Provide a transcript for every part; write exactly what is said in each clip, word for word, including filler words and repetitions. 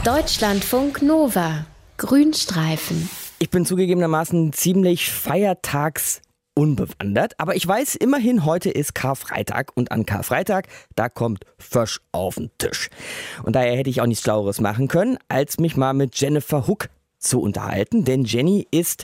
Deutschlandfunk Nova. Grünstreifen. Ich bin zugegebenermaßen ziemlich feiertagsunbewandert, aber ich weiß immerhin, heute ist Karfreitag und an Karfreitag, da kommt Fisch auf den Tisch. Und daher hätte ich auch nichts Schlaueres machen können, als mich mal mit Jennifer Huck zu unterhalten, denn Jenny ist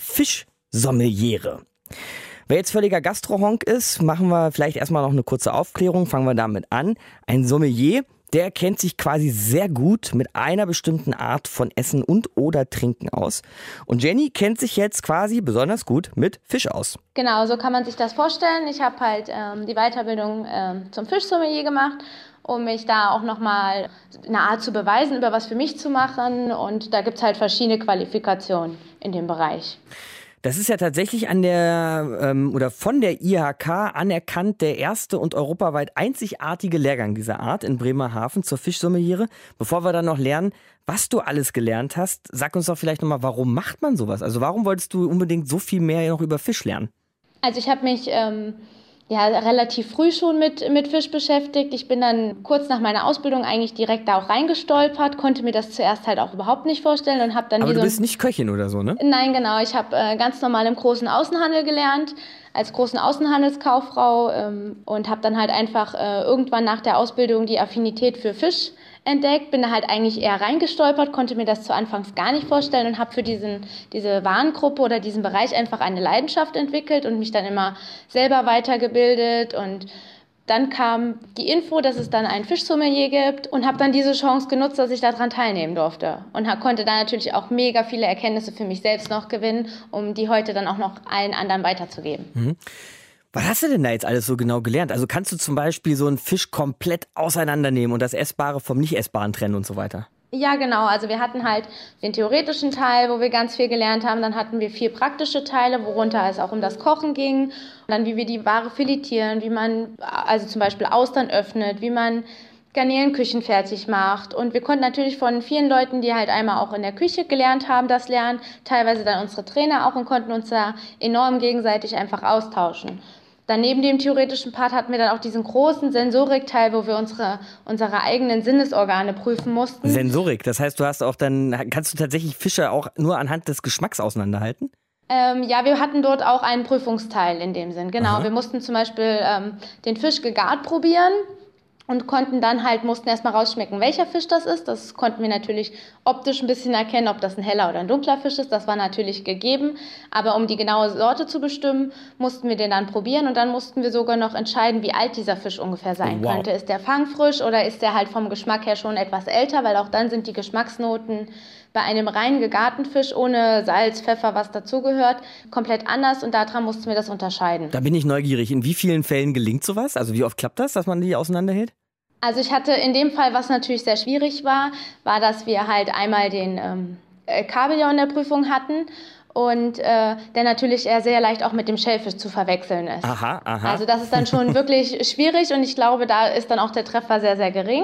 Fischsommeliere. Wer jetzt völliger Gastrohonk ist, machen wir vielleicht erstmal noch eine kurze Aufklärung, fangen wir damit an. Ein Sommelier, der kennt sich quasi sehr gut mit einer bestimmten Art von Essen und oder Trinken aus. Und Jenny kennt sich jetzt quasi besonders gut mit Fisch aus. Genau, so kann man sich das vorstellen. Ich habe halt ähm, die Weiterbildung ähm, zum Fischsommelier gemacht, um mich da auch nochmal eine Art zu beweisen, über was für mich zu machen. Und da gibt es halt verschiedene Qualifikationen in dem Bereich. Das ist ja tatsächlich an der ähm, oder von der I H K anerkannt der erste und europaweit einzigartige Lehrgang dieser Art in Bremerhaven zur Fischsommeliere. Bevor wir dann noch lernen, was du alles gelernt hast, sag uns doch vielleicht nochmal, warum macht man sowas? Also warum wolltest du unbedingt so viel mehr noch über Fisch lernen? Also ich habe mich ähm, ja relativ früh schon mit, mit Fisch beschäftigt. Ich bin dann kurz nach meiner Ausbildung eigentlich direkt da auch reingestolpert, konnte mir das zuerst halt auch überhaupt nicht vorstellen und habe dann Aber wie du so bist nicht Köchin oder so, ne? Nein, genau. Ich habe äh, ganz normal im großen Außenhandel gelernt, als großen Außenhandelskauffrau ähm, und habe dann halt einfach äh, irgendwann nach der Ausbildung die Affinität für Fisch entdeckt, bin da halt eigentlich eher reingestolpert, konnte mir das zu Anfangs gar nicht vorstellen und habe für diesen, diese Warengruppe oder diesen Bereich einfach eine Leidenschaft entwickelt und mich dann immer selber weitergebildet. Und dann kam die Info, dass es dann einen Fischsommelier gibt und habe dann diese Chance genutzt, dass ich daran teilnehmen durfte. Und hab, konnte da natürlich auch mega viele Erkenntnisse für mich selbst noch gewinnen, um die heute dann auch noch allen anderen weiterzugeben. Mhm. Was hast du denn da jetzt alles so genau gelernt? Also kannst du zum Beispiel so einen Fisch komplett auseinandernehmen und das Essbare vom Nicht-Essbaren trennen und so weiter? Ja, genau. Also wir hatten halt den theoretischen Teil, wo wir ganz viel gelernt haben. Dann hatten wir vier praktische Teile, worunter es auch um das Kochen ging. Und dann, wie wir die Ware filetieren, wie man also zum Beispiel Austern öffnet, wie man Garnelen küchenfertig macht. Und wir konnten natürlich von vielen Leuten, die halt einmal auch in der Küche gelernt haben, das lernen, teilweise dann unsere Trainer auch und konnten uns da enorm gegenseitig einfach austauschen. Dann neben dem theoretischen Part hatten wir dann auch diesen großen Sensorikteil, wo wir unsere, unsere eigenen Sinnesorgane prüfen mussten. Sensorik, das heißt, du hast auch dann, kannst du tatsächlich Fische auch nur anhand des Geschmacks auseinanderhalten? Ähm, ja, wir hatten dort auch einen Prüfungsteil in dem Sinn, genau. Aha. Wir mussten zum Beispiel ähm, den Fisch gegart probieren und konnten dann halt, mussten erstmal rausschmecken, welcher Fisch das ist. Das konnten wir natürlich optisch ein bisschen erkennen, ob das ein heller oder ein dunkler Fisch ist. Das war natürlich gegeben. Aber um die genaue Sorte zu bestimmen, mussten wir den dann probieren. Und dann mussten wir sogar noch entscheiden, wie alt dieser Fisch ungefähr sein wow. könnte. Ist der fangfrisch oder ist der halt vom Geschmack her schon etwas älter? Weil auch dann sind die Geschmacksnoten bei einem rein gegarten Fisch ohne Salz, Pfeffer, was dazugehört, komplett anders. Und daran mussten wir das unterscheiden. Da bin ich neugierig. In wie vielen Fällen gelingt sowas? Also wie oft klappt das, dass man die auseinanderhält? Also ich hatte in dem Fall, was natürlich sehr schwierig war, war, dass wir halt einmal den ähm, Kabeljau in der Prüfung hatten und äh, der natürlich eher sehr leicht auch mit dem Schellfisch zu verwechseln ist. Aha, aha. Also das ist dann schon wirklich schwierig und ich glaube, da ist dann auch der Treffer sehr, sehr gering.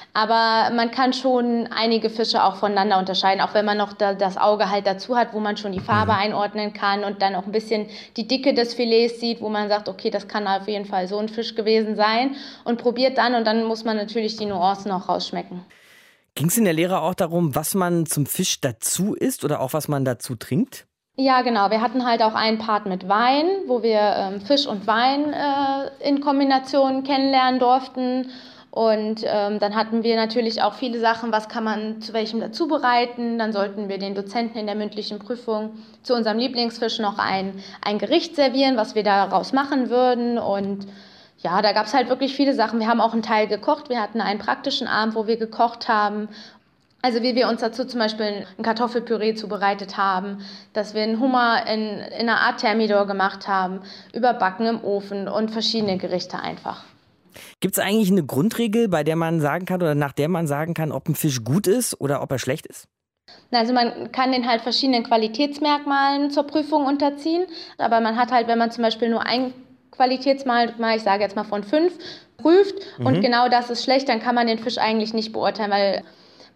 Aber man kann schon einige Fische auch voneinander unterscheiden, auch wenn man noch da, das Auge halt dazu hat, wo man schon die Farbe mhm. einordnen kann und dann auch ein bisschen die Dicke des Filets sieht, wo man sagt, okay, das kann auf jeden Fall so ein Fisch gewesen sein und probiert dann und dann muss man natürlich die Nuancen auch rausschmecken. Ging es in der Lehre auch darum, was man zum Fisch dazu isst oder auch was man dazu trinkt? Ja, genau. Wir hatten halt auch einen Part mit Wein, wo wir ähm, Fisch und Wein äh, in Kombination kennenlernen durften. Und ähm, dann hatten wir natürlich auch viele Sachen, was kann man zu welchem dazu bereiten. Dann sollten wir den Dozenten in der mündlichen Prüfung zu unserem Lieblingsfisch noch ein, ein Gericht servieren, was wir daraus machen würden. Und ja, da gab es halt wirklich viele Sachen. Wir haben auch einen Teil gekocht. Wir hatten einen praktischen Abend, wo wir gekocht haben. Also wie wir uns dazu zum Beispiel ein Kartoffelpüree zubereitet haben, dass wir einen Hummer in, in einer Art Thermidor gemacht haben, überbacken im Ofen und verschiedene Gerichte einfach. Gibt es eigentlich eine Grundregel, bei der man sagen kann oder nach der man sagen kann, ob ein Fisch gut ist oder ob er schlecht ist? Also man kann den halt verschiedenen Qualitätsmerkmalen zur Prüfung unterziehen, aber man hat halt, wenn man zum Beispiel nur ein Qualitätsmerkmal, ich sage jetzt mal von fünf, prüft mhm. und genau das ist schlecht, dann kann man den Fisch eigentlich nicht beurteilen, weil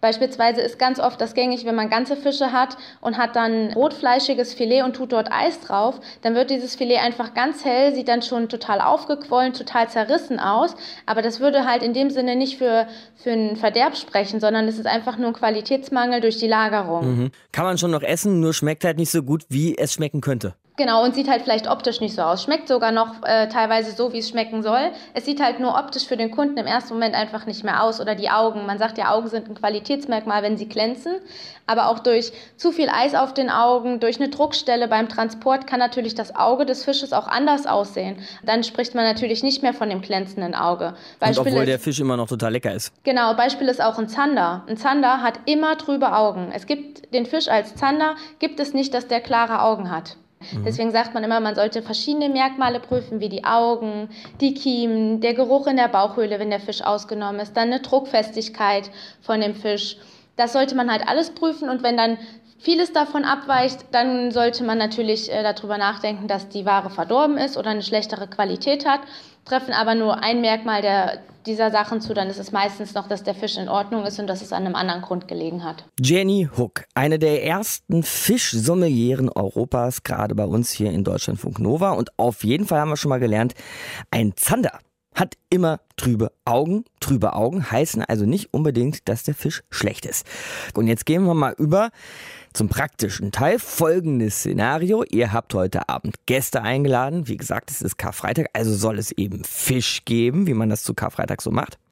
Beispielsweise ist ganz oft das gängig, wenn man ganze Fische hat und hat dann rotfleischiges Filet und tut dort Eis drauf, dann wird dieses Filet einfach ganz hell, sieht dann schon total aufgequollen, total zerrissen aus. Aber das würde halt in dem Sinne nicht für, für einen Verderb sprechen, sondern es ist einfach nur ein Qualitätsmangel durch die Lagerung. Mhm. Kann man schon noch essen, nur schmeckt halt nicht so gut, wie es schmecken könnte. Genau, und sieht halt vielleicht optisch nicht so aus. Schmeckt sogar noch äh, teilweise so, wie es schmecken soll. Es sieht halt nur optisch für den Kunden im ersten Moment einfach nicht mehr aus. Oder die Augen. Man sagt ja, Augen sind ein Qualitätsmerkmal, wenn sie glänzen. Aber auch durch zu viel Eis auf den Augen, durch eine Druckstelle beim Transport kann natürlich das Auge des Fisches auch anders aussehen. Dann spricht man natürlich nicht mehr von dem glänzenden Auge. Beispiel und obwohl ist, der Fisch immer noch total lecker ist. Genau, Beispiel ist auch ein Zander. Ein Zander hat immer trübe Augen. Es gibt den Fisch als Zander, gibt es nicht, dass der klare Augen hat. Mhm. Deswegen sagt man immer, man sollte verschiedene Merkmale prüfen, wie die Augen, die Kiemen, der Geruch in der Bauchhöhle, wenn der Fisch ausgenommen ist, dann eine Druckfestigkeit von dem Fisch. Das sollte man halt alles prüfen und wenn dann vieles davon abweicht, dann sollte man natürlich äh, darüber nachdenken, dass die Ware verdorben ist oder eine schlechtere Qualität hat. Treffen aber nur ein Merkmal der, dieser Sachen zu, dann ist es meistens noch, dass der Fisch in Ordnung ist und dass es an einem anderen Grund gelegen hat. Jenny Hook, eine der ersten Fischsommelieren Europas, gerade bei uns hier in Deutschlandfunk Nova. Und auf jeden Fall haben wir schon mal gelernt, ein Zander hat immer trübe Augen. Trübe Augen heißen also nicht unbedingt, dass der Fisch schlecht ist. Und jetzt gehen wir mal über zum praktischen Teil. Folgendes Szenario. Ihr habt heute Abend Gäste eingeladen. Wie gesagt, es ist Karfreitag, also soll es eben Fisch geben, wie man das zu Karfreitag so macht.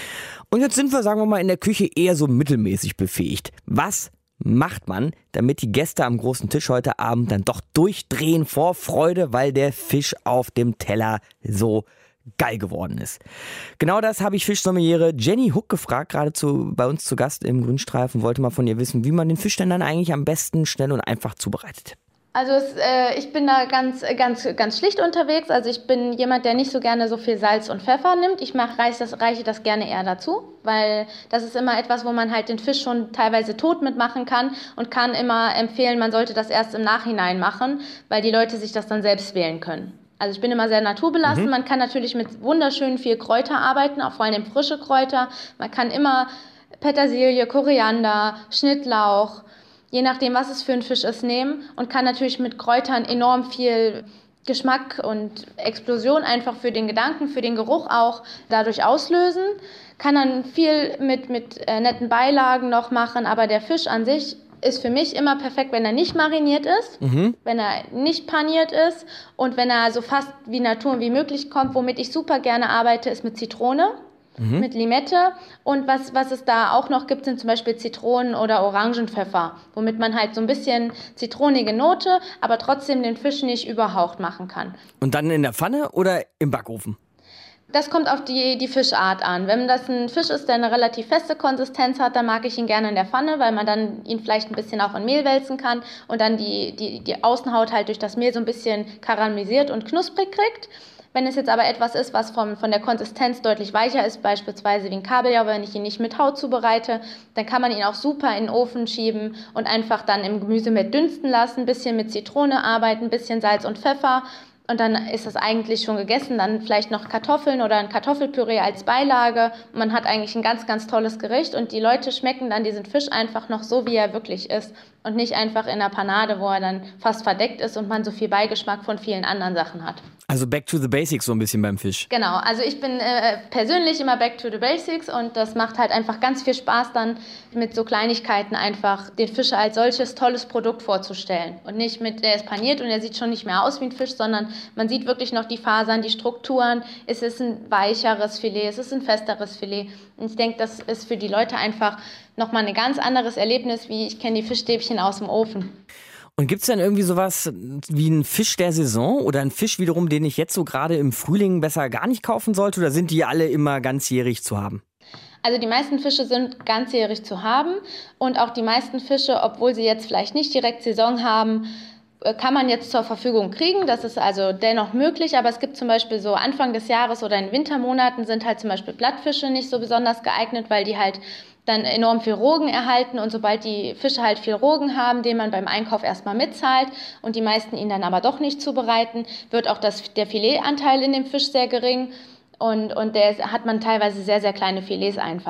Und jetzt sind wir, sagen wir mal, in der Küche eher so mittelmäßig befähigt. Was macht man, damit die Gäste am großen Tisch heute Abend dann doch durchdrehen vor Freude, weil der Fisch auf dem Teller so geil geworden ist? Genau das habe ich Fischsommeliere Jenny Hook gefragt, gerade zu, bei uns zu Gast im Grünstreifen, wollte mal von ihr wissen, wie man den Fisch denn dann eigentlich am besten schnell und einfach zubereitet. Also es, äh, ich bin da ganz, ganz, ganz schlicht unterwegs. Also ich bin jemand, der nicht so gerne so viel Salz und Pfeffer nimmt. Ich mach, reiche, das, reiche das gerne eher dazu, weil das ist immer etwas, wo man halt den Fisch schon teilweise tot mitmachen kann und kann immer empfehlen, man sollte das erst im Nachhinein machen, weil die Leute sich das dann selbst wählen können. Also ich bin immer sehr naturbelassen. Mhm. Man kann natürlich mit wunderschön viel Kräuter arbeiten, auch vor allem frische Kräuter. Man kann immer Petersilie, Koriander, Schnittlauch, je nachdem, was es für ein Fisch ist, nehmen und kann natürlich mit Kräutern enorm viel Geschmack und Explosion einfach für den Gedanken, für den Geruch auch dadurch auslösen. Kann dann viel mit, mit äh, netten Beilagen noch machen, aber der Fisch an sich ist für mich immer perfekt, wenn er nicht mariniert ist, mhm. wenn er nicht paniert ist und wenn er so fast wie Natur wie möglich kommt. Womit ich super gerne arbeite, ist mit Zitrone, mhm. mit Limette und was, was es da auch noch gibt, sind zum Beispiel Zitronen- oder Orangenpfeffer, womit man halt so ein bisschen zitronige Note, aber trotzdem den Fisch nicht überhaucht machen kann. Und dann in der Pfanne oder im Backofen? Das kommt auf die, die Fischart an. Wenn das ein Fisch ist, der eine relativ feste Konsistenz hat, dann mag ich ihn gerne in der Pfanne, weil man dann ihn vielleicht ein bisschen auch in Mehl wälzen kann und dann die, die, die Außenhaut halt durch das Mehl so ein bisschen karamellisiert und knusprig kriegt. Wenn es jetzt aber etwas ist, was vom, von der Konsistenz deutlich weicher ist, beispielsweise wie ein Kabeljau, wenn ich ihn nicht mit Haut zubereite, dann kann man ihn auch super in den Ofen schieben und einfach dann im Gemüse mit dünsten lassen, ein bisschen mit Zitrone arbeiten, ein bisschen Salz und Pfeffer. Und dann ist das eigentlich schon gegessen. Dann vielleicht noch Kartoffeln oder ein Kartoffelpüree als Beilage. Man hat eigentlich ein ganz, ganz tolles Gericht. Und die Leute schmecken dann diesen Fisch einfach noch so, wie er wirklich ist. Und nicht einfach in einer Panade, wo er dann fast verdeckt ist und man so viel Beigeschmack von vielen anderen Sachen hat. Also back to the basics so ein bisschen beim Fisch. Genau, also ich bin äh, persönlich immer back to the basics und das macht halt einfach ganz viel Spaß dann mit so Kleinigkeiten einfach den Fisch als solches tolles Produkt vorzustellen. Und nicht mit, der ist paniert und der sieht schon nicht mehr aus wie ein Fisch, sondern man sieht wirklich noch die Fasern, die Strukturen. Es ist ein weicheres Filet, es ist ein festeres Filet. Und ich denke, das ist für die Leute einfach nochmal ein ganz anderes Erlebnis, wie ich kenne die Fischstäbchen aus dem Ofen. Und gibt es dann irgendwie sowas wie einen Fisch der Saison oder einen Fisch wiederum, den ich jetzt so gerade im Frühling besser gar nicht kaufen sollte? Oder sind die alle immer ganzjährig zu haben? Also die meisten Fische sind ganzjährig zu haben und auch die meisten Fische, obwohl sie jetzt vielleicht nicht direkt Saison haben, kann man jetzt zur Verfügung kriegen. Das ist also dennoch möglich, aber es gibt zum Beispiel so Anfang des Jahres oder in Wintermonaten sind halt zum Beispiel Blattfische nicht so besonders geeignet, weil die halt dann enorm viel Rogen erhalten und sobald die Fische halt viel Rogen haben, den man beim Einkauf erstmal mitzahlt und die meisten ihn dann aber doch nicht zubereiten, wird auch das, der Filetanteil in dem Fisch sehr gering und, und der hat man teilweise sehr, sehr kleine Filets einfach.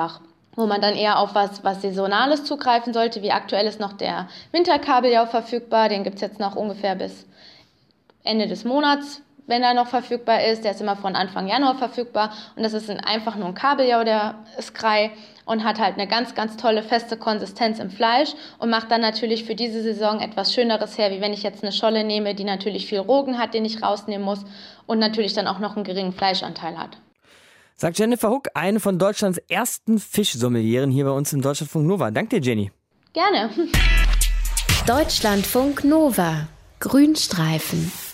wo man dann eher auf was, was Saisonales zugreifen sollte. Wie aktuell ist noch der Winterkabeljau verfügbar. Den gibt es jetzt noch ungefähr bis Ende des Monats, wenn er noch verfügbar ist. Der ist immer von Anfang Januar verfügbar. Und das ist ein, einfach nur ein Kabeljau, der Skrei, und hat halt eine ganz, ganz tolle feste Konsistenz im Fleisch und macht dann natürlich für diese Saison etwas Schöneres her, wie wenn ich jetzt eine Scholle nehme, die natürlich viel Rogen hat, den ich rausnehmen muss und natürlich dann auch noch einen geringen Fleischanteil hat. Sagt Jennifer Huck, eine von Deutschlands ersten Fischsommelieren hier bei uns im Deutschlandfunk Nova. Danke dir, Jenny. Gerne. Deutschlandfunk Nova. Grünstreifen.